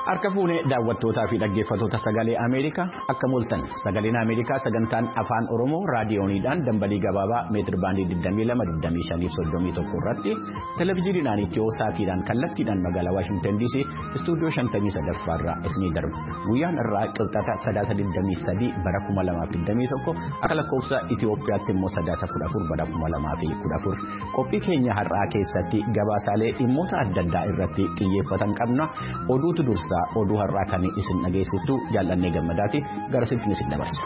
Harka fuunee daawwattootaa fi dhaggeeffattoota sagalee Ameerikaa akka mul'atan sagaleen Ameerikaa sagantaan afaan Oromoo raadiyooniidhaan dambalii gabaabaa meetir baandii 22-25-31 irratti televezyiiniidhaan Itiyoosaatiidhaan kallattiidhaan magaalaa Waashingtan DC istuudiyoo 53 irraa isinii darba. Guyyaan irraa qixxaata 23 bara 2021 akka lakkoofsa Itiyoophiyaatti immoo 14 bara 2014 qophii keenya har'aa keessatti gabaasaalee dhimmoota adda addaa irratti xiyyeeffatan qabna. Oduutu dursa. Oduu har'aa kan isin dhageessistu jaallannee gammadaati gara sittiin isin dabarsa.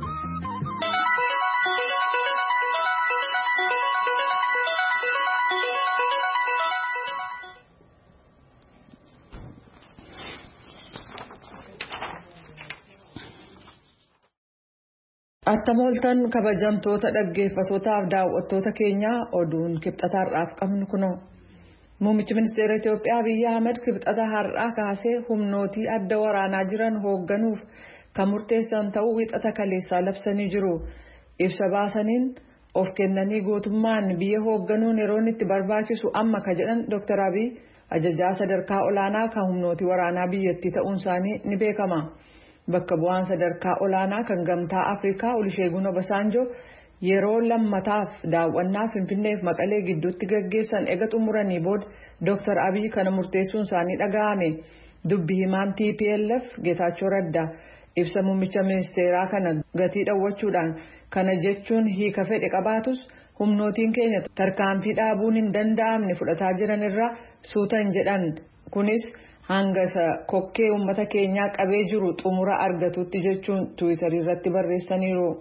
Attamooltan kabajamtoota dhaggeeffattootaaf daawwattoota keenya oduun kibxataa har'aaf qabnu kunoo. Muummichi Ministeera Itoophiyaa Abiyyi Ahmed kibxata har'aa kaasee humnootii adda waraanaa jiran hoogganuuf kan murteessan ta'uu wixata kaleessaa labsanii jiru. Ibsa baasaniin of kennanii gootummaan biyya hoogganuun yeroon itti barbaachisu amma ka jedhan Dr. Abiy ajajaa sadarkaa olaanaa kan humnootii waraanaa biyyattii ta'uun isaanii ni beekama. Bakka bu'aan sadarkaa olaanaa kan gamtaa Afrikaa Olusegun Obasanjo yeroo lammataaf daawwannaa Finfinneef Maqalee gidduutti gaggeessan ega xumuranii booda Dr. Abiy kana murteessuun isaanii dhaga'ame. Dubbi himaan TPLF Geetaachoo Raddaa ibsa muummicha ministeeraa kana gatii dhawwachuudhaan kana jechuun hiika fedhe qabaatus humnootiin keenya tarkaanfii dhaabuun hin danda'amne fudhataa jiran irraa suutan jedhan. Kunis hanga kokkee uummata keenyaa qabee jiru xumura argatutti jechuun Tiwiitarii irratti barreessaniiru.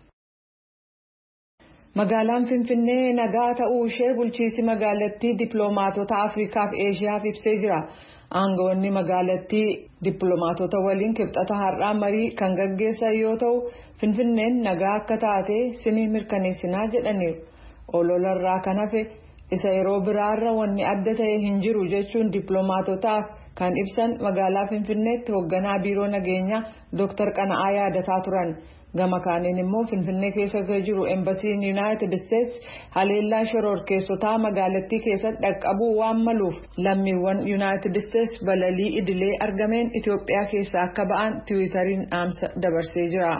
Magaalaan Finfinnee nagaa ta'uu ishee bulchiinsi magaalattii dippiloomaatota Afrikaa fi Eeshiyaaf ibsee jira. Aangawoonni magaalattii dippiloomaatota waliin kibxata har'aa marii kan gaggeessan yoo ta'u Finfinneen nagaa akka taate sinii mirkaneessinaa jedhaniiru. Ololarraa kan hafe isa yeroo biraarra wanni adda ta'e hin jiru jechuun dippiloomaatotaaf kan ibsan magaalaa Finfinneetti hoogganaa biiroo nageenyaa Dr. Qana'aa yaadataa turan. Gama kaaniin immoo Finfinnee keessa jiru Embasiin United States haleellaa shororkeessotaa magaalattii keessatti dhaqqabuu waan maluuf lammiiwwan United States balalii idilee argameen Itoophiyaa keessaa akka ba'an Tiwiitariin dhaamsa dabarsee jira.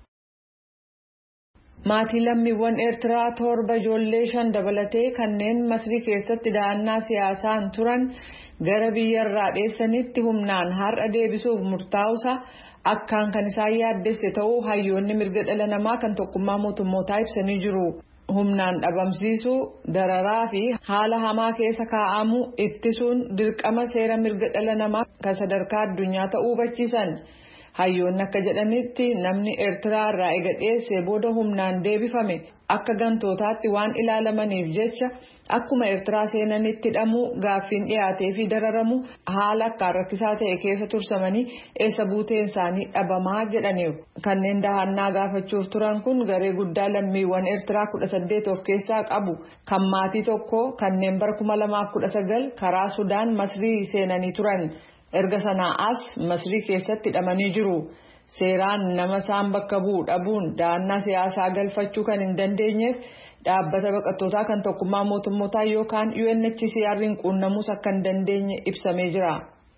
Maatii lammiiwwan Eertiraa 7 ijoollee 5 dabalatee kanneen Masrii keessatti dahannaa siyaasaan turan gara biyyarraa dheessanitti humnaan har'a deebisuuf murtaa'uusa akkaan kan isaan yaaddesse ta'uu hayyoonni mirga dhala namaa kan tokkummaa mootummootaa ibsanii jiru. Humnaan dhabamsiisuu, dararaa fi haala hamaa keessa kaa'amuu ittisuun dirqama seera mirga dhala namaa kan sadarkaa addunyaa ta'uu hubachiisan. Hayyoonni akka jedhanitti namni Eertiraa irraa ega dheessee booda humnaan deebifame akka gantootaatti waan ilaalamaniif jecha akkuma Eertiraa seenanitti hidhamuu gaaffiin dhiyaatee fi dararamu haala akkaan rakkisaa ta'e keessa tursamanii eessa buuteen isaanii dhabamaa jedhaniiru. Kanneen dahannaa gaafachuuf turan kun garee guddaa lammiiwwan Eertiraa 18 of keessaa qabu kan maatii tokko kanneen bara 2019 karaa Sudaan Masrii seenanii turan. Erga sanaa as Masrii keessatti hidhamanii jiru. Seeraan nama isaan bakka bu'u dhabuun dahannaa siyaasaa galfachuu kan hin dandeenyeef dhaabbata baqattootaa kan tokkummaa mootummootaa yookaan UNHCR'n quunnamuus akka hin dandeenye ibsamee jira.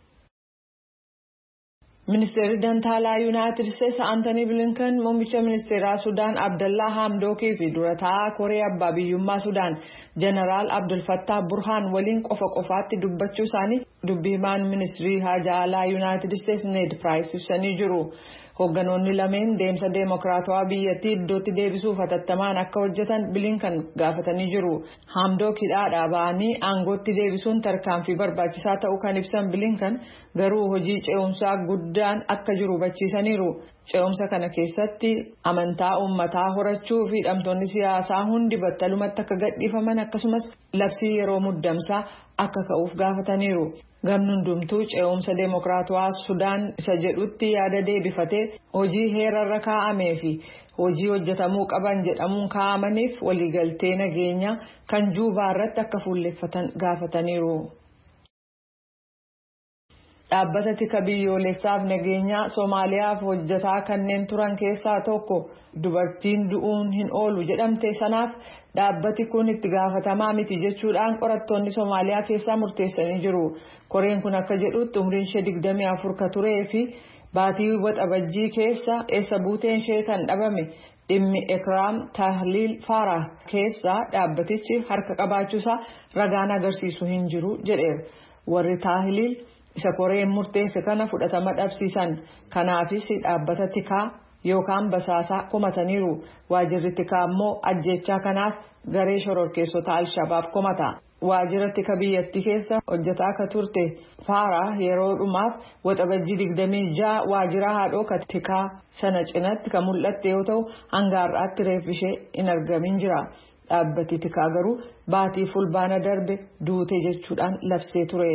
Ministeerri Dantaalaa Yuunaayitid Isteetsi Anthony Blinken muummicha ministeeraa Sudaan Abdallaa Hamdookii fi dura taa'aa Koree Abbaa Biyyummaa Sudaan Jeneraal Abdul Fattah Burhaan waliin qofaatti dubbachuu isaanii dubbii himaan ministirii haajaa alaa Yuunaayitid Isteetsi Ned Price ibsanii jiru. Hoogganoonni lameen deemsa deemokiraatawaa biyyattii iddootti deebisuuf hatattamaan akka hojjetan Blinken gaafatanii jiru. Hamdook hidhaadhaa ba'anii aangootti deebisuun tarkaanfii barbaachisaa ta'uu kan ibsan Blinken garuu hojii ce'umsaa guddaan akka jiru hubachiisaniiru. Ce'umsa kana keessatti amantaa uummataa horachuu fi hidhamtoonni siyaasaa hundi battalumatti akka gadhiifaman akkasumas labsii yeroo muddamsaa akka ka'uuf gaafataniiru. Gamni hundumtuu ce'umsa deemokiraatawaa Sudaan isa jedhutti yaada deebifatee hojii heerarra kaa'amee fi hojii hojjetamuu qaban jedhamuun kaa'amaniif waliigaltee nageenyaa kan Juubaa irratti akka fuulleffatan gaafataniiru. dhaabbata tika biyyoolessaaf nageenyaa Soomaaliyaaf hojjetaa kanneen turan keessaa tokko dubartiin du'uun hin oolu jedhamte sanaaf dhaabbati kun itti gaafatamaa miti jechuudhaan qorattoonni Soomaaliyaa keessaa murteessanii jiru. Koreen kun akka jedhutti umriin ishee 24 ka turee fi baatii waxabajjii keessa eessa buuteen ishee kan dhabame dhimmi Ekraam Tahliil Farah keessa dhaabbatichi harka qabaachuusaa ragaan agarsiisu hin jiru jedheera. Warri Tahliil isa koreen murteesse kana fudhatama dhabsiisan. Kanaafis dhaabbata tikaa yookaan basaasaa komataniiru. Waajirri tikaa immoo ajjechaa kanaaf garee shororkeessota Al-Shabaab komata. Waajjira tika biyyattii keessa hojjetaa akka turte Farah yeroo dhumaaf waxabajjii 26 waajjira haadhoo tikaa sana cinatti kan mul'atte yoo ta'u hanga har'aatti reeffi ishee hin argamin jira. Dhaabbati tikaa garuu baatii fulbaana darbe duute jechuudhaan labsee ture.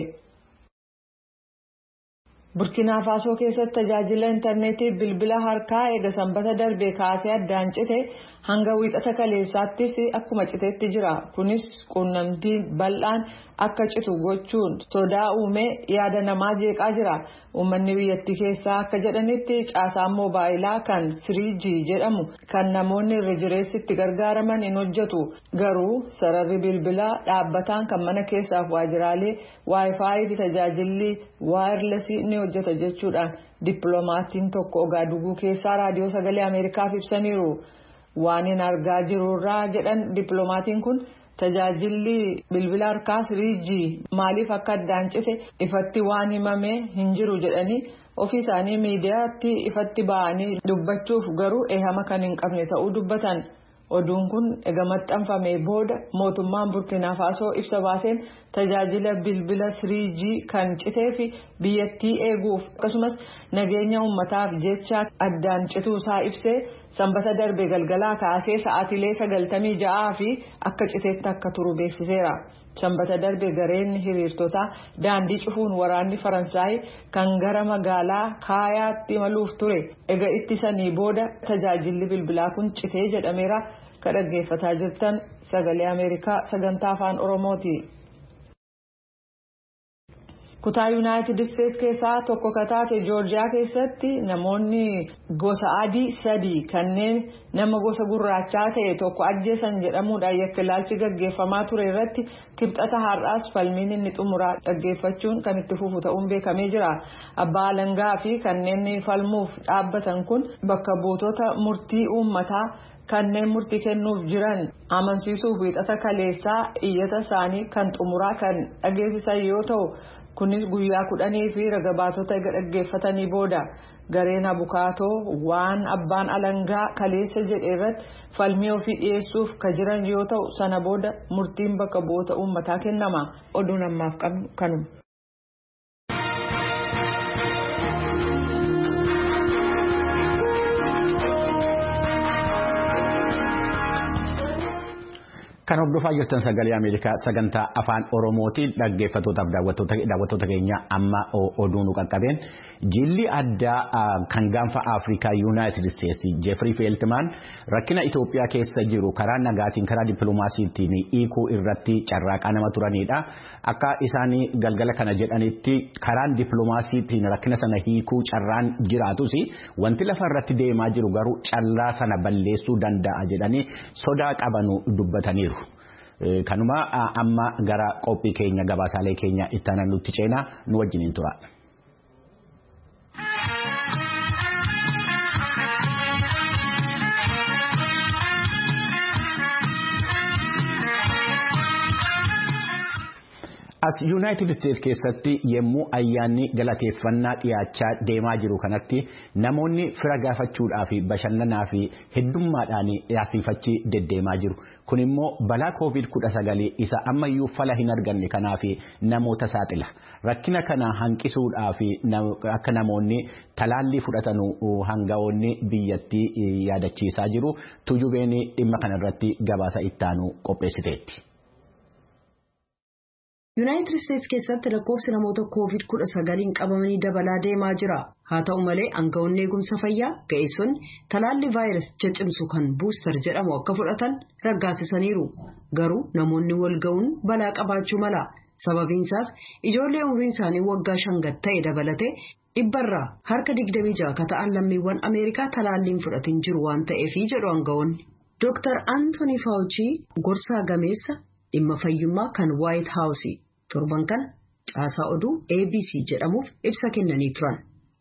Burkina Faso keessatti tajaajila intarneetii bilbila harkaa eega sanbata darbee kaasee addaan cite hanga wiixata kaleessaattis akkuma citeetti jira. Kunis quunnamtii bal'aan akka citu gochuun sodaa uumee yaada namaa jeeqaa jira. Uummanni biyyattii keessaa akka jedhanitti caasaan moobaayilaa kan 3G jedhamu kan namoonni irra jireessitti gargaaraman hin hojjetu. Garuu sararri bilbilaa dhaabbataan kan mana keessaaf waajjiraalee Wi-Fi fi tajaajilli waayirlesii ni hojjeta jechuudhaan dippiloomatiin tokko Ogaaduguu keessaa raadiyoo sagalee Ameerikaaf ibsaniiru. Waan hin argaa jirurraa jedhan dippiloomatiin kun tajaajilli bilbila harkaa 3G maaliif akka addaan cite ifatti waan himamee hin jiru jedhanii ofii isaanii miidiyaatti ifatti ba'anii dubbachuuf garuu eehama kan hin qabne ta'uu dubbatan. Oduun kun ega maxxanfamee booda mootummaan Burkina Faso ibsa baaseen tajaajila bilbila 3G kan citee fi biyyattii eeguuf akkasumas nageenya uummataaf jecha addaan cituusaa ibsee sanbata darbe galgalaa kaasee sa'aatilee 96 fi akka citeetti akka turu beeksiseera. Sanbata darbe gareen hiriirtotaa daandii cufuun waraanni Faransaay kan gara magaalaa Kaayaatti imaluuf ture ega ittisanii booda tajaajilli bilbilaa kun citee jedhameera. Ka dhaggeeffataa jirtan sagalee Ameerikaa sagantaa afaan Oromooti. Kutaa Yuunaayitid Isteetsi keessaa tokko kataate Joorjiyaa keessatti namoonni gosa adii 3 kanneen nama gosa gurraachaa ta'e tokko ajjeesan jedhamuudhaan yakka ilaalchi gaggeeffamaa ture irratti kibxata har'aas falmiin inni xumuraa dhaggeeffachuun kan itti fufu ta'uun beekamee jira. Abbaa alangaa fi kanneen falmuuf dhaabbatan kun bakka buutota murtii uummataa kanneen murtii kennuuf jiran amansiisuuf wiixata kaleessaa iyyata isaanii kan xumuraa kan dhageessisan yoo ta'u kunis guyyaa 10 fi raga baatota dhaggeeffatanii booda gareen abukaatoo waan abbaan alangaa kaleessa jedhe irratti falmii ofii dhiyeessuuf ka jiran yoo ta'u sana booda murtiin bakka bu'oota uummataa kennama. Oduun ammaaf qabnu kanuma. Kan hordofaa jirtan sagalee Ameerikaa sagantaa afaan Oromootiin dhaggeeffattootaaf daawwattoota keenya amma oduun qaqqabeen jilli addaa kan gaanfa Afrikaa Yuunaayitid Isteetsi Jeefrii Feeltimaan rakkina Itoophiyaa keessa jiru karaa nagaatiin karaa dippiloomaasiitiin hiikuu irratti carraaqaa nama turanidha. Akka isaanii galgala kana jedhanitti karaan dippiloomaasiitiin rakkina sana hiikuu carraan jiraatus wanti lafa irratti deemaa jiru garuu callaa sana balleessuu danda'a jedhanii sodaa qabanu dubbataniiru. Kanuma amma gara qophii keenya gabaasaalee keenya itti aanan nutti ceenaa nu wajjiniin tura. As Yuunaayitid Isteetsi keessatti yemmuu ayyaanni galateeffannaa dhiyaachaa deemaa jiru kanatti namoonni fira gaafachuudhaa fi bashannanaa fi heddummaadhaan yaasifachi deddeemaa jiru. Kun immoo balaa COVID-19 isa ammayyuu fala hin arganne kanaaf namoota saaxila. Rakkina kana hanqisuudhaa fi akka namoonni talaallii fudhatan hangafoonni biyyattii yaadachiisaa jiru. Tujubeen dhimma kanarratti gabaasa ittaanu qopheessiteetti. Yuunaayitid Isteetsi keessatti lakkoofsi namoota COVID-19 qabamanii dabalaa deemaa jira. Haa ta'u malee aangawoonni eegumsa fayyaa ga'eessonni talaallii vaayirasicha cimsu kan buustar jedhamu akka fudhatan raggaasisaniiru. Garuu namoonni wal ga'uun balaa qabaachuu mala. Sababiin isaas ijoollee umriin isaanii waggaa 5 gad ta'e dabalatee dhibbarraa harka 26 akka ta'an lammiiwwan Ameerikaa talaalliin fudhatin jiru waan ta'eef jedhu aangawoonni. Dr. Anthony Fauci gorsaa gameessa dhimma fayyummaa kan White House torban kana caasaa oduu ABC jedhamuuf ibsa kennanii turan.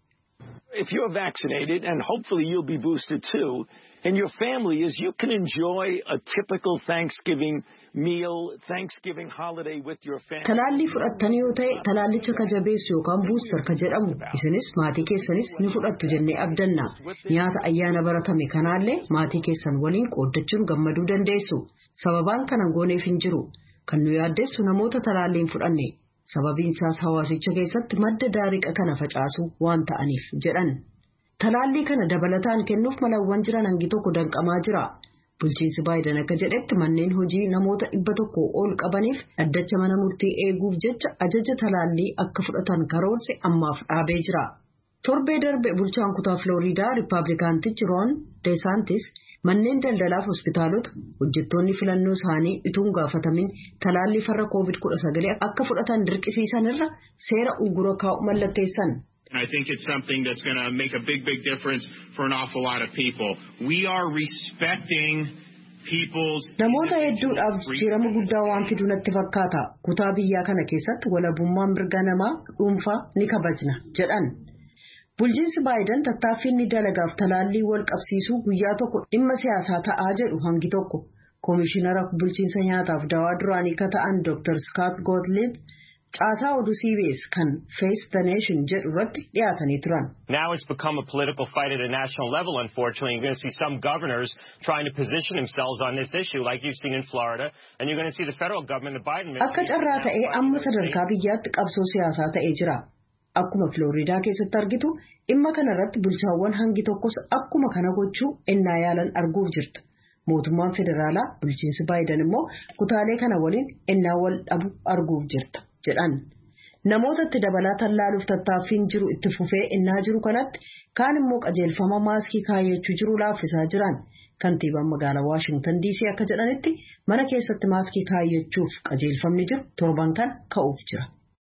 If you're vaccinated, and hopefully you'll be boosted too, and your family is, you can enjoy a typical Thanksgiving meal, Thanksgiving holiday with your family. Talaalli fudhattan yoo ta'e talaallicha ka jabeessu yookaan buustar ka jedhamu isinis maatii keessanis ni fudhattu jennee abdanna. Nyaata ayyaana baratame kanaallee maatii keessan waliin qooddachuun gammaduu dandeessu. Sababaan kana gooneef hin jiru. Kan nu yaaddeessu namoota talaalliin fudhanne. Sababiin isaas hawaasicha keessatti madda daariqa kana facaasu waan ta'aniif jedhan. Talaallii kana dabalataan kennuuf malawwan jiran hangi tokko danqamaa jira. Bulchiinsi Baayiden akka jedhetti manneen hojii namoota 100 ol qabaniif dhaddacha mana murtii eeguuf jecha ajaja talaallii akka fudhatan karoorse ammaaf dhaabee jira. Torbee darbe bulchaan kutaa Floriidaa Riippaabilikaantichi Ron DeSantis manneen daldalaaf hospitaalota hojjettoonni filannoo isaanii ituun gaafatamin talaallii farra COVID-19 akka fudhatan dirqisiisan irra seera ugura kaa'u mallatteessan. I think it's something that's going to make a big difference for an awful lot of people. We are respecting people's. Namoota hedduudhaaf jijjiirama guddaa waan fidu natti fakkaata. Kutaa biyyaa kana keessatti walabummaan mirga namaa dhuunfaa ni kabajna jedhan. Bulchiinsi Baayiden tattaaffii ni dalagaaf talaallii wal qabsiisuu guyyaa tokko dhimma siyaasaa ta'aa jedhu hangi tokko. Koomishinara bulchiinsa nyaataaf dawaa duraanii ka ta'an Dr. Scott Gottlieb caasaa oduu CBS kan Face the Nation jedhu irratti dhiyaatanii turan. Now it's become a political fight at a national level, unfortunately. You're going to see some governors trying to position themselves on this issue like you've seen in Florida, and you're going to see the federal government, the Biden administration. Akka carraa ta'ee amma sadarkaa biyyaatti qabsoo siyaasaa ta'ee jira. Akkuma Floriidaa keessatti argitu dhimma kana irratti bulchaawwan hangi tokkos akkuma kana gochuu ennaa yaalan arguuf jirta. Mootummaan federaalaa bulchiinsi Baayiden immoo kutaalee kana waliin ennaa wal dhabu arguuf jirta jedhan. Namootatti dabalaa tallaaluuf tattaaffiin jiru itti fufee ennaa jiru kanatti kaan immoo qajeelfama maaskii kaayyachuu jiru laaffisaa jiran. Kantiibaan magaalaa Washington DC akka jedhanitti mana keessatti maaskii kaayyachuuf qajeelfamni jiru torban kan ka'uuf jira.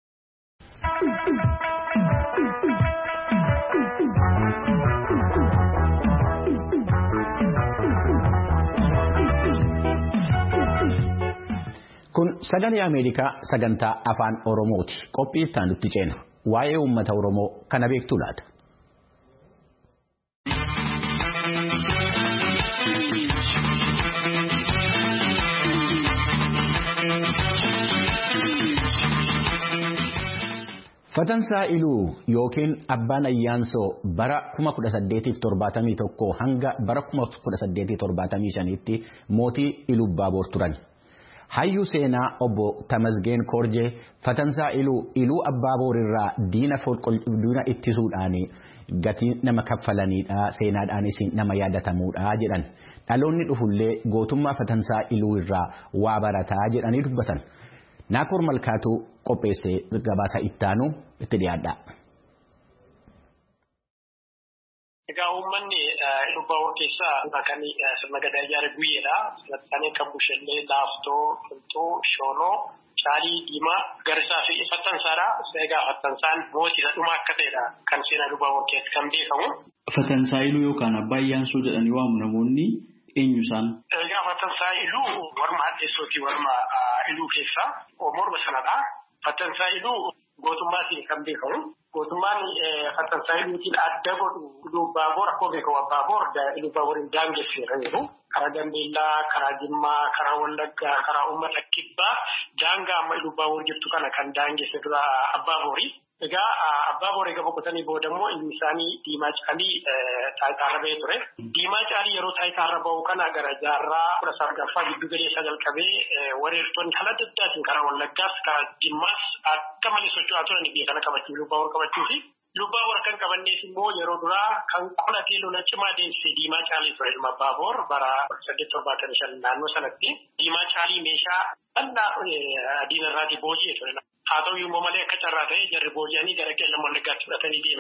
Kun sagalee Ameerikaa sagantaa afaan Oromooti. Qophii itti aanutti ceena. Waa'ee uummata Oromoo kana beektuu laata? Fatansaa Iluu yookiin Abbaan Ayyaansoo bara 1871 hanga bara 1875tti mootii Ilubbaaboor turan. Hayyuu seenaa obbo Tamasgeen Korjee Fatansaa Iluu Abbaaboor irraa diina ittisuudhaan gatii nama kaffalaniidha seenaadhaanis nama yaadatamuudha jedhan. Dhaloonni dhufullee gootummaa Fatansaa Iluu irraa waa barataa jedhanii dubbatan. Naakoor Malkaatu qopheessee gabaasa ittaanu itti dhiyaadha. Egaa uummanni Ilubbaaboor keessaa kan sirna gadaa ijaare guyyeedha. Sassaalee kan bushellee laaftoo, filxoo, shooloo, caalii diimaa garisaa fi Fatansaadha. Egaa Fatansaan mootiidha dhuma akka ta'edha kan seenaa Ilubbaaboor keessatti kan beekamu. Fatansaa Iluu yookaan Abbaa Ayyaansoo jedhanii waamu namoonni eenyu isaan? Egaa Fatansaa Iluu warma addeessootii warma Iluu keessaa morma sanadha. Fatansaa Iluu gootummaatiin kan beekamu. Gootummaan Fatansaa Iluutiin adda godhu Ilubbaaboor akkuma beekamu Abbaaboor Ilubbaaboorin daangesseera jiru. Karaa Gambeellaa, karaa Jimmaa, karaa Wallaggaa, karaa uummata kibbaa daangaa amma Ilubbaaboor jirtu kana kan daangesse dura Abbaaboori. Egaa Abbaaboor egaa boqotanii booda immoo ilmi isaanii Diimaa Caalii taayitaarra ba'ee ture. Diimaa Caalii yeroo taayitaarra ba'u kana gara jaarraa 19ffaa giddu galeessa jalqabee wareertonni haala adda addaatiin karaa Wallaggaas karaa Jimmaas akka malee socho'aa turan biyya kana qabachuu Ilubbaaboor qabachuu fi Ilubbaaboor kan qabanneef immoo yeroo duraa kan qolatee lola cimaa deemsise Diimaa Caalii ture ilma Abbaaboor bara 1875 naannoo sanatti Diimaa Caalii meeshaa bal'aa diinarraatii booji'ee ture. Haa ta'u immoo malee akka carraa ta'e jarri booji'anii gara qeellam Wallaggaatti fudhatanii deemanii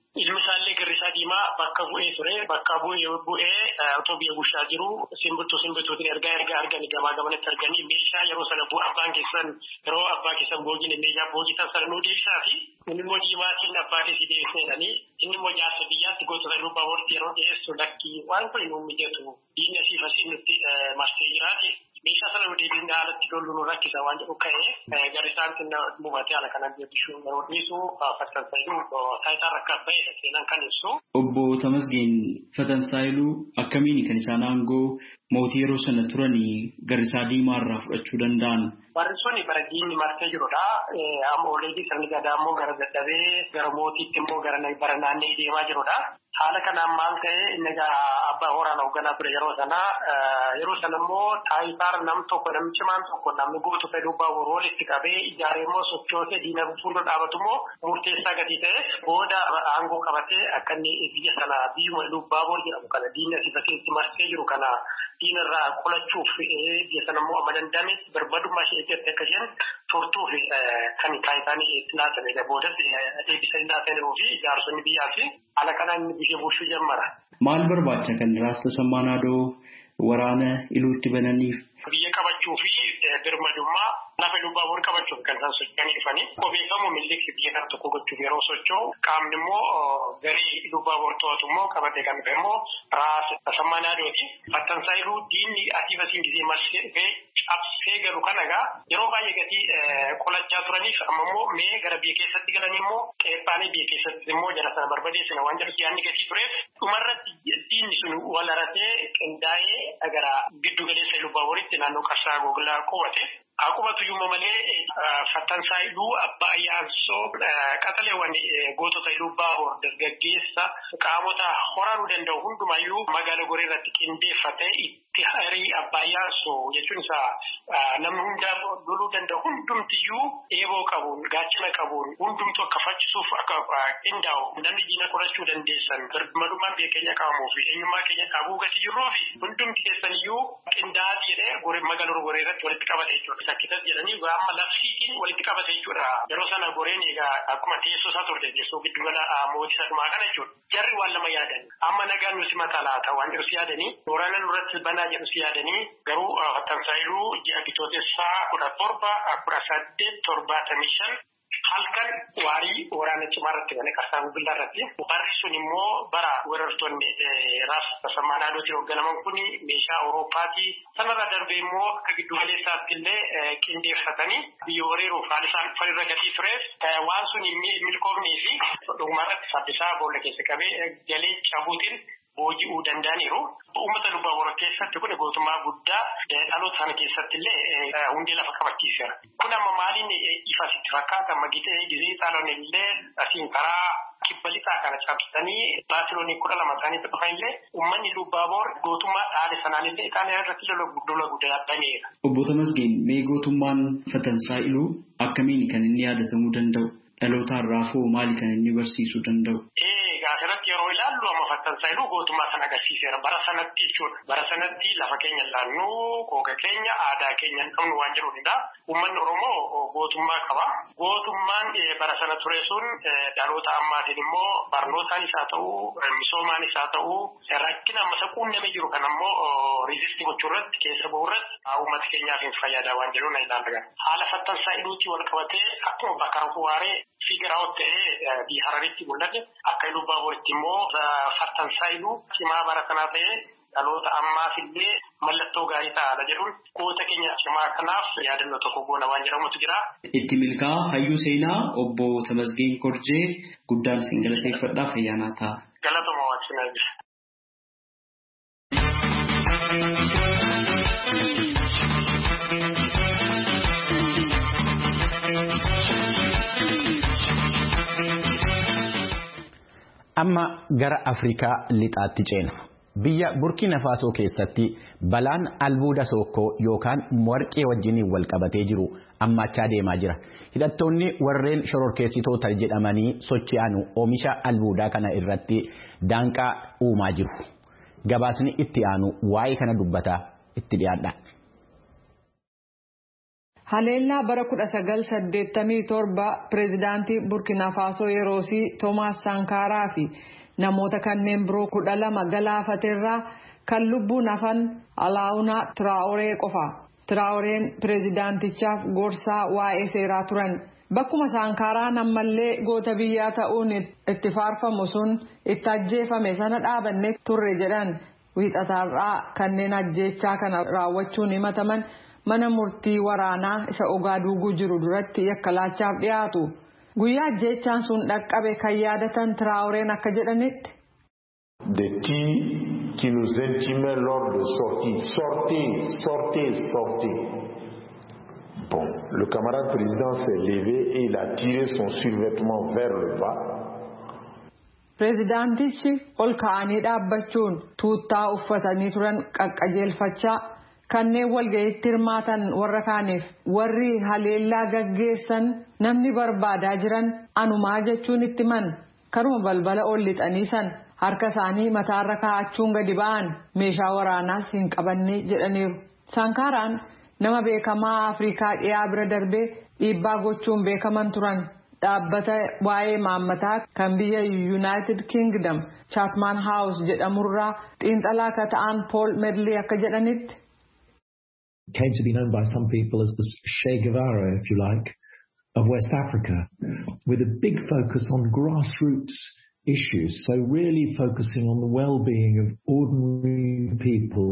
Ilmi isaallee Garrisaa Diimaa bakka bu'ee ture. Bakka bu'ee otoo biyya bulchaa jiru simbirtuutiin ergaa arganii gamaa gamanatti arganii meeshaa yeroo sana abbaan keessan boogine meeshaa boogitan sana nuu deebisaa fi inni immoo Diimaatiin abbaa keessi deebisneedhanii inni immoo jaarsa biyyaatti gootota Iluu Baabooritti yeroo dhiyeessu lakkii waan kun nu mijatu diinni asii fasii nutti marsee jiraati. Meeshaa sana nu deebisnee haalatti lollu nu rakkisa waan jedhu ka'ee Garrisaan kenna buufatee haala kanaan deebisuu yeroo dhiisu Fatansaayiluu taayitaa rakkaaf ba'e seenaan kan ibsu. Obbo Tamasgeen Fatansaayiluu akkamiin kan isaan aangoo mootii yeroo sana turanii Garrisaa Diimaa irraa fudhachuu danda'an? Warri suni bara diinni marsee jirudha. Amma oleetii sirni gadaa immoo gara dadhabee gara mootiitti immoo bara naannee deemaa jirudha. Haala kanaan maal ta'e inni abbaa horaan hoogganaa ture yeroo sana immoo taayitaa namichi maan tokko namni gootota Iluu Baaboor walitti qabee ijaaree immoo sochoosee diina fuuldura dhaabatu immoo murteessaa gadi ta'e booda aangoo qabatee akka inni biyya sana biyyuma Iluu Baaboor jedhamu kana diinni asii fakkiitti marsee jiru kana diinarraa qolachuuf biyya sana immoo amma dandame birmadummaa ishee eeggatti akka isheen turtuuf kan taayitaan itti laatamedha. Boodas deebisa hin laatamuu fi ijaarsonni biyyaa fi haala kanaan biyya bulchuu jammara. Maal barbaacha kan Raasta Sammaanaadoo waraana Iluutti bananiif? Biyya qabachuu fi birmadummaa lafa Iluu Baaboor qabachuuf kan isaan socho'anii dhufanii beekamu millikii biyya kana tokko gochuuf yeroo socho'u qaamni immoo garee Iluu Baaboor to'atu immoo qabatee kan dhufe immoo Raasta Sammaanaadooti. Fatansaayiluu diinni asii fasiin gisee marsee dhufee cabsee galu kana yeroo baay'ee gatii qolachaa turaniif amma immoo mee gara biyya keessatti galanii immoo qeephaanii biyya keessatti immoo jara sana barbadeessina waan jedhu yaadni gatii tureef dhumarratti diinni sun wal haratee qindaa'ee gara giddu galeessa Iluu Baabooritti naannoo Qarsaa Goglaa qubate. Akkuma tuyyuma malee Fatansaayiluu abbaa Yaansoo qaxaleewwan gootota Iluu Baaboor dargaggeessa qaamota horaanuu danda'u hundumayyuu magaalaa Goree irratti qindeeffatee itti harii abbaa Yaansoo jechuun isaa namni hundaaf loluu danda'u hundumtiyyuu eeboo qabuun gaachana qabuun hundumtu akka faccisuuf akka qindaa'u namni diina qorachuu dandeessan birmadummaan biyya keenya qabamuu fi eenyummaa keenya qabuu gati jirruu fi hundumti keessaniyyuu qindaa'aa jedhee magaalaa Goree irratti walitti qabate jechuudha. Sakkitas jedhanii amma labsiitiin walitti qabate jechuudha. Yeroo sana Goreen egaa akkuma teessoo isaa turte teessoo giddugala mootii sadumaa kana jechuudha. Jarri waan lama yaadan amma nagaan nuti mataa laata waan jedhu si yaadanii waraana nurratti banaa jedhu si yaadanii garuu Fatansaayiluu ji'a bitootessaa 17/18/75 halkan waarii waraana cimaa irratti bane Qarsaa Goglaa irratti warri sun immoo bara weerartoonni Raasta Sammaanaadootiin hoogganaman kun meeshaa Awurooppaatii sanarra darbee immoo akka giddu galeessaatti illee qindeeffatanii biyya weeraruuf haala isaan falirra gatii tureef waan sun milkoofnii fi dhugumarratti sabbisaa boolla keessa qabee galee cabuutiin booji'uu danda'aniiru. Uummata Iluu Baaboor keessatti kun gootummaa guddaa dhaloota sana keessatti illee hundee lafa qabachiiseera. Kun amma maaliin ifa sitti fakkaata amma gitee gisee xaaloon illee asiin karaa kibba lixaa kana cabsanii baasiloonii 12 isaaniitti dhufan illee uummanni Iluu Baaboor gootummaa dhaale sanaan illee Itaaliyaa irratti lola guddaa baneera. Obbo Tamasgeen mee gootummaan Fatansaayiluu akkamiin kan inni yaadatamuu danda'u? Dhaloota irraafoo maali kan inni barsiisuu danda'u? Asirratti yeroo ilaallu amma Fatansaayiluu gootummaa sana agarsiiseera. Bara sanatti jechuudha. Bara sanatti lafa keenya ilaannu, kooka keenya, aadaa keenya hin qabnu waan jedhuunidha. Uummanni Oromoo gootummaa qaba. Gootummaan bara sana ture sun dhaloota ammaatiin immoo barnootaanis haa ta'uu, misoomaanis haa ta'uu, rakkina amma saquun namni jiru kan ammoo riizistii gochuu irratti keessa bahuu irratti uummata keenyaaf hin fayyada waan jedhuun ilaalla. Haala Fatansaayiluu wal qabatee akkuma bakka Rafuwaaree fiigiraawwan ta'ee biyya Hararitti mul'ate akka Iluu Baabooritti immoo Fatansaayiluu cimaa bara sanaa ta'ee dhaloota ammaaf illee mallattoo gaarii ta'aadha jedhuun goota keenya cimaa kanaaf yaadannoo tokko goona waan jedhamutu jira. Itti milkaa hayyuu seenaa obbo Tamasgeen Korjee guddaan isin galateeffadhaaf ayyaanaa ta'a. Galatoomaa waaqsinaa jira. Amma gara Afrikaa lixaatti ceena. Biyya Burkina Faso keessatti balaan albuuda sookkoo yookaan warqee wajjiniin wal qabatee jiru ammaachaa deemaa jira. Hidhattoonni warreen shororkeessitoota jedhamanii socho'an oomisha albuudaa kana irratti daanqaa uumaa jiru. Gabaasni itti aanu waa'ee kana dubbataa itti dhiyaadha. Haleellaa bara 1987 pireezidaantii Burkina Faasoo yeroosii Toomaas Sankaaraa fi namoota kanneen biroo 12 galaafateerraa kan lubbuun hafan Alaawunaa Tiraawuree qofa. Tiraawureen pireezidaantichaaf gorsaa waa'ee seeraa turan. Bakkuma Sankaaraan ammallee goota biyyaa ta'uun itti faarfamu sun itti ajjeefame sana dhaabanne turre jedhan wiixataarraa kanneen ajjeechaa kana raawwachuun himataman mana murtii waraanaa isa Ogaaduuguu jiru duratti yakkalaachaaf dhiyaatu. Guyyaa ajjeechaan sun dhaqqabe kan yaadatan Tiraawureen akka jedhanitti. Des tirs qui nous intimaient lors de sortez. Bon, le camarade président s'est levé et il a tiré son survêtement vers le bas. Pireezidaantichi ol ka'anii dhaabbachuun tuuttaa uffatanii turan qaqqajeelfachaa kanneen walga'iitti hirmaatan warra kaaniif warri haleellaa gaggeessan namni barbaadaa jiran anumaa jechuun itti himan karuma balbala ol lixanii san harka isaanii mataarra kaa'achuun gadi ba'an meeshaa waraanaas hin qabanne jedhaniiru. Sankaaraan nama beekamaa Afrikaa dhiyaa bira darbee dhiibbaa gochuun beekaman turan. Dhaabbata waa'ee maammataa kan biyya United Kingdom Chatham House jedhamurraa xiinxalaa akka ta'an Paul Medley akka jedhanitti. Came to be known by some people as the Che Guevara, if you like, of West Africa, with a big focus on grassroots issues, so really focusing on the well-being of ordinary people.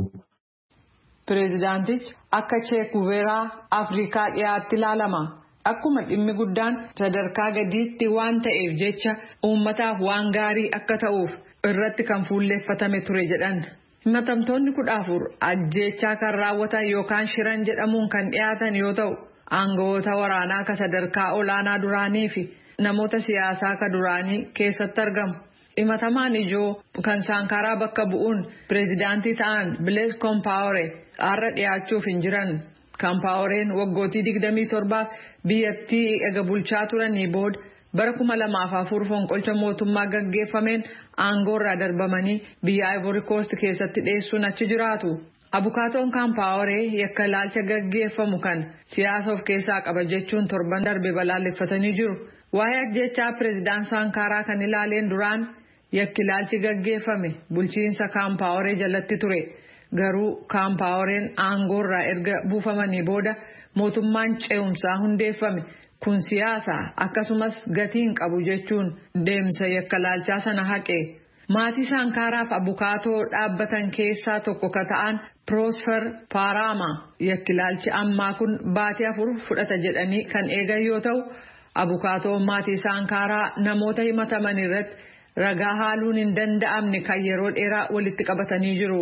Pireezidaantichi akka Che Guevara Afrikaa dhiyaatti ilaalama. Akkuma dhimmi guddaan sadarkaa gadiitti waan ta'eef jecha uummataaf waan gaarii akka ta'uuf irratti kan fuulleeffatame ture jedhan. Himatamtoonni 14 ajjeechaa kan raawwatan yookaan shiran jedhamuun kan dhiyaatan yoo ta'u aangawoota waraanaa ka sadarkaa olaanaa duraanii fi namoota siyaasaa ka duraanii keessatti argamu. Himatamaan ijoo kan Sankaaraa bakka bu'uun pireezidaantii ta'an Blaise Compaoré har'a dhiyaachuuf hin jiran. Compaoreen waggootii 27 biyyattii ega bulchaa turanii booda bara 2004 fonqolcha mootummaa gaggeeffameen aangoorraa darbamanii biyya Ivory Coast keessatti dheessuun achi jiraatu. Abukaatoon Compaoree yakka ilaalcha gaggeeffamu kan siyaasa of keessaa qaba jechuun torban darbe balaaleffatanii jiru. Waa'ee ajjechaa pireezidaan Sankaaraa kan ilaaleen duraan yakki ilaalchi gaggeeffame bulchiinsa Compaoree jalatti ture. Garuu Compaoreen aangoorraa erga buufamanii booda mootummaan ce'umsaa hundeeffame kun siyaasa akkasumas gatiin qabu jechuun deemsa yakka ilaalchaa sana haqe. Maatii Sankaaraaf abukaatoo dhaabbatan keessaa tokko ka ta'an Prosper Parama yakki ilaalchi ammaa kun baatii 4 fudhata jedhanii kan eegan yoo ta'u abukaatoo maatii Sankaaraa namoota himataman irratti ragaa haaluun hin danda'amne kan yeroo dheeraa walitti qabatanii jiru.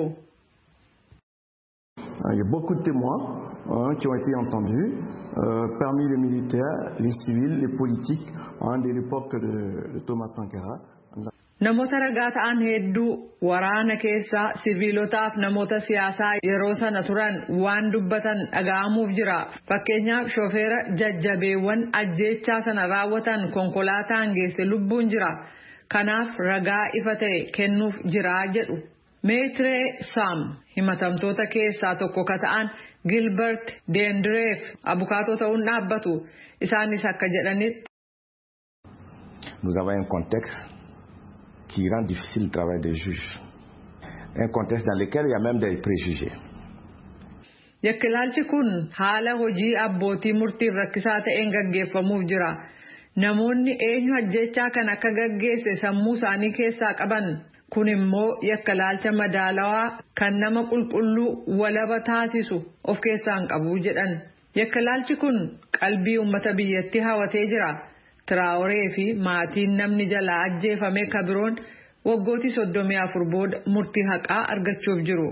Il y a beaucoup de témoins qui ont été entendus, parmi les militaires, les civils, les politiques, de l'époque de Thomas Sankara. Namoota ragaa ta'an hedduu waraana keessaa siviilotaaf namoota siyaasaa yeroo sana turan waan dubbatan dhaga'amuuf jira. Fakkeenyaaf shofeera jajjabeewwan ajjeechaa sana raawwatan konkolaataan geesse lubbuun jira. Kanaaf ragaa ifa ta'e kennuuf jira jedhu. Meetiree Sam himatamtoota keessaa tokko ka ta'an Gilbert Dendreef abukaatoo ta'uun dhaabbatu. Isaanis akka jedhanitti. Nous avons un contexte qui rend difficile le travail des juges. Un contexte dans lequel il y a même des préjugés. Yakkilaalchi kun haala hojii abbootii murtii rakkisaa ta'een gaggeeffamuuf jira. Namoonni eenyu ajjechaa kan akka gaggeesse sammuu isaanii keessaa qaban. Kun immoo yakkalaalcha madaalawaa kan nama qulqulluu walaba taasisu of keessaan qabu jedhan. Yakkalaalchi kun qalbii uummata biyyattii hawatee jira. Tiraawuree fi maatiin namni jalaa ajjeefame kabiroon waggootii 34 booda murtii haqaa argachuuf jiru.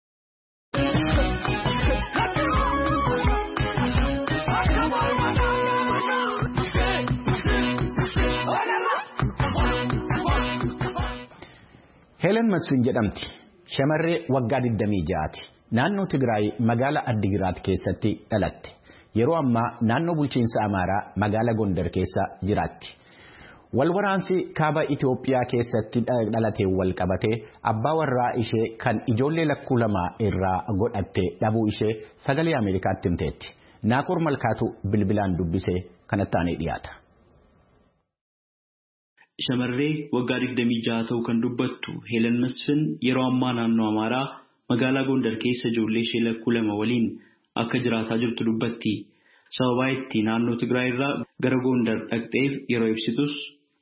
Helen Masrin jedhamti. Shamarree waggaa 26ti. Naannoo Tigraay magaalaa Addigiraat keessatti dhalatte. Yeroo ammaa naannoo bulchiinsa Amaaraa magaalaa Gondar keessa jiraatti. Walwaraansi kaaba Itoophiyaa keessatti dhalatee wal qabatee abbaa warraa ishee kan ijoollee lakkuu lama irraa godhatte dhabuu ishee sagalee Ameerikaatti himteetti. Naakoor Malkaatu bilbilaan dubbisee kanatti aanee dhiyaata. Shamarree waggaa 26 ta'uu kan dubbattu Heelan Masfin yeroo ammaa naannoo Amaaraa magaalaa Gondar keessa ijoollee ishee lakkuu 2 waliin akka jiraataa jirtu dubbatti. Sababa itti naannoo Tigraay irraa gara Gondar dhaqxeef yeroo ibsitus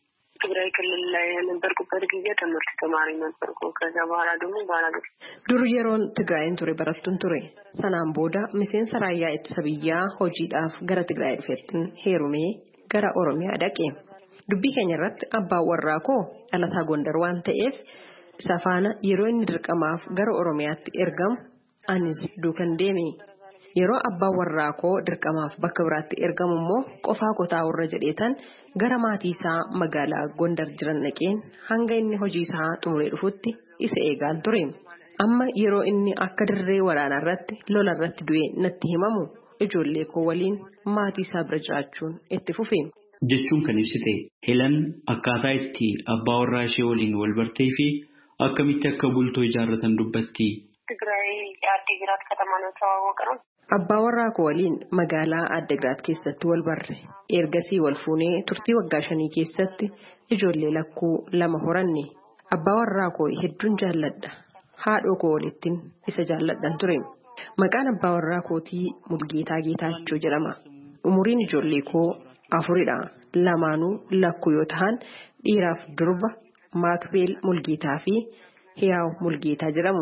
ትግራይ ክልል ላይ የነበርኩበት ጊዜ ትምህርት ተማሪ ነበርኩ። ከዛ በኋላ ደግሞ ባላገር dur yeroon Tigraayin ture barattuun ture. Sanaan booda miseensa raayyaa ittisa biyyaa hojiidhaaf gara Tigraay dhufeettiin heerumee gara Oromiyaa dhaqe. Dubbii keenya irratti abbaan warraa koo dhalataa Gondar waan ta'eef isa faana yeroo inni dirqamaaf gara Oromiyaatti ergamu anis duukan deeme. Yeroo abbaan warraa koo dirqamaaf bakka biraatti ergamu immoo qofaa kotaa warra jedheetan gara maatii isaa magaalaa Gondar jiran dhaqeen hanga inni hojii isaa xumuree dhufutti isa eegaan ture. Amma yeroo inni akka dirree waraanaa irratti lola irratti du'e natti himamu ijoollee koo waliin maatii isaa bira jiraachuun itti fufe. Jechuun kan ibsite Heelan akkaataa itti abbaa warraa ishee waliin wal bartee fi akkamitti akka bultoo ijaarratan dubbatti. ትግራይ አዲግራት ከተማ ነው ተዋወቅነው። Abbaa warraa koo waliin magaalaa Addigiraat keessatti wal barre. Ergasii wal fuunee turtii waggaa 5 keessatti ijoollee lakkuu 2 horanne. Abbaa warraa koo hedduun jaalladha. Haadhoo koo walittiin isa jaalladhan ture. Maqaan abbaa warraa kootii Mulgeetaa Geetaachoo jedhama. Umuriin ijoollee koo 4dha. Lamaanuu lakkuu yoo ta'an dhiiraaf durba Maakbeel Mulgeetaa fi Hiyaaw Mulgeetaa jedhamu.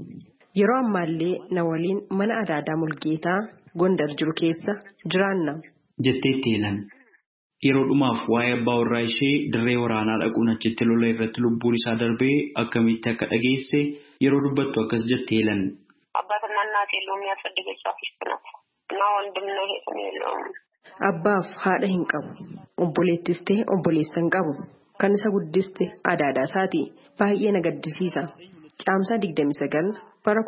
Yeroo ammaallee na waliin mana adaadaa Mulgeetaa Gondar jiru keessa jiraanna. Jetteetti Heelan yeroo dhumaaf waa'ee abbaa warraa ishee dirree waraanaa dhaquun achitti lola irratti lubbuun isaa darbee akkamitti akka dhageesse yeroo dubbattu akkas jette Heelan. አባትና እናት የለውም ያሳደገቻት ሚስት ናት እና ወንድምና እህት የለውም። Abbaaf haadha hin qabu. Obboleettis ta'e obboleessa hin qabu. Kan isa guddiste adaadaa isaati. Baay'ee na gaddisiisa. Caamsaa 29 bara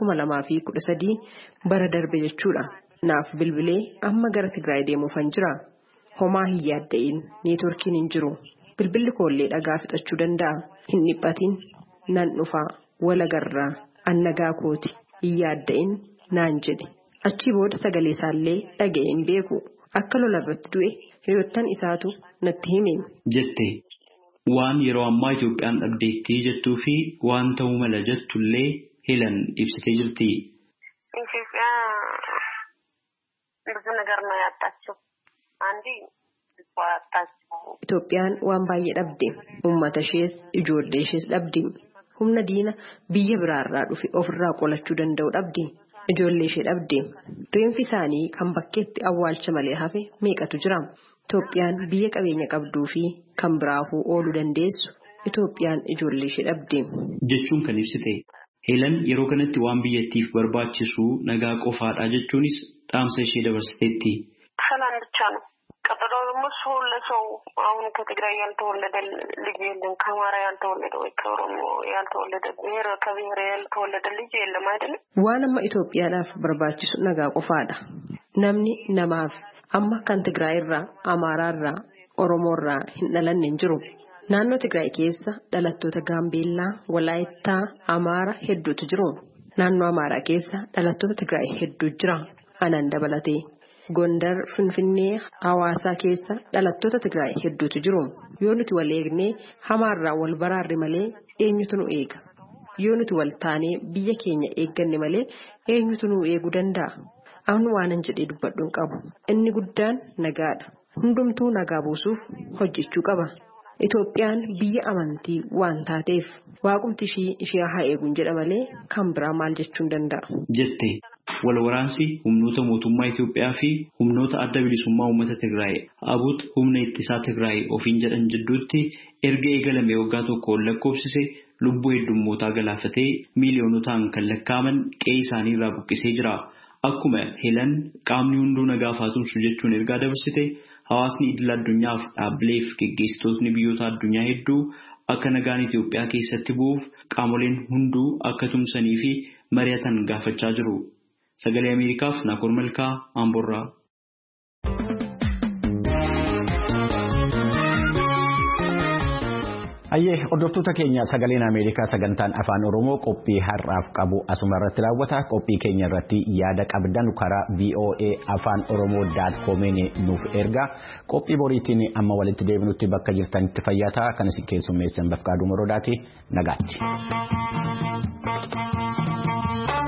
2013 bara darbe jechuudha. Naaf bilbilee amma gara Tigraay deemuufan jira. Homaa hin yaadda'in neetworkiin hin jiru. Bilbilli koollee dhagaa fixachuu danda'a. Hin dhiphatin nan dhufaa walagarraa annagaa kooti hin yaadda'in naan jedhe. Achi booda sagalee isaallee dhaga'ee hin beeku. Akka lola irratti du'e hiriyoottan isaatu natti hime. Jette waan yeroo ammaa Itoophiyaan dhabdeettii jettuu fi waan ta'uu mala jettullee Heelan ibsitee jirti. ኢትዮጵያ ብዙ ነገር ነው ያጣችው። አንዲ ያጣችው Itoophiyaan waan baay'ee dhabde. Uummata ishees ijoollee ishees dhabde. Humna diina biyya biraarraa dhufe ofirraa qolachuu danda'u dhabde. Ijoollee ishee dhabde. Reenfi isaanii kan bakkeetti awwaalcha malee hafe meeqatu jira. Itoophiyaan biyya qabeenya qabduu fi kan biraafuu ooluu dandeessu. Itoophiyaan ijoollee ishee dhabde. Jechuun kan ibsite Heelan yeroo kanatti waan biyyattiif barbaachisu nagaa qofaadha jechuunis dhaamsa ishee dabarsiteetti. ሰላም ብቻ ነው። ቀጥሎ ደግሞ ሰው ለሰው አሁን ከትግራይ ያልተወለደ ልጅ የለም፣ ከአማራ ያልተወለደ ወይ ከኦሮሞ ያልተወለደ ብሔር ከብሔር ያልተወለደ ልጅ የለም አይደል? Waan amma Itoophiyaadhaaf barbaachisu nagaa qofaadha. Namni namaaf amma kan Tigraay irraa, Amaaraa irraa, Oromoo irraa hin dhalanne hin jiru. Naannoo Tigraay keessa dhalattoota Gaambeellaa, Walaayittaa, Amaara hedduutu jiru. Naannoo Amaaraa keessa dhalattoota Tigraay hedduu jira. Anaan dabalatee. Gondar, Finfinnee, Hawaasaa keessa dhalattoota Tigraay hedduutu jiru. Yoo nuti wal eegnee hamaarraa wal baraarre malee eenyutu nu eega? Yoo nuti wal taanee biyya keenya eegganne malee eenyutu nu eeguu danda'a? Amma waanan jedhee dubbadhuun qabu. Inni guddaan nagaadha. Hundumtuu nagaa buusuuf hojjechuu qaba. Itoophiyaan biyya amantii waan taateef waaqumti ishee haa eeguun jedha malee kan biraa maal jechuun danda'a? Jette wal waraansi humnoota mootummaa Itoophiyaa fi humnoota adda bilisummaa uummata Tigraay abut humna ittisaa Tigraay ofiin jedhan jidduutti erga eegalame waggaa tokko lakkoofsise lubbuu heddummootaa galaafatee miiliyoonotaan kan lakkaa'aman qe'ee isaanii irraa buqqisee jira. Akkuma Heelan qaamni hunduu nagaa faatumsu jechuun ergaa dabarsite hawaasni idil addunyaaf dhaabbileef geggeessitootni biyyoota addunyaa hedduu akka nagaan Itoophiyaa keessatti bu'uuf qaamoleen hunduu akka tumsanii fi mari'atan gaafachaa jiru. Sagalee Ameerikaaf Naakoor Malkaa Amborraa. Ayyee hordoftoota keenya sagaleen Ameerikaa sagantaan afaan Oromoo qophii har'aaf qabu asuma irratti raawwata. Qophii keenya irratti yaada qabdan karaa VOA afaan Oromoo.com nuuf ergaa. Qophii boriitiin amma walitti deebinutti bakka jirtanitti fayyaa kan isin keessummeessan Bafqaaduu Morodaati nagaatti.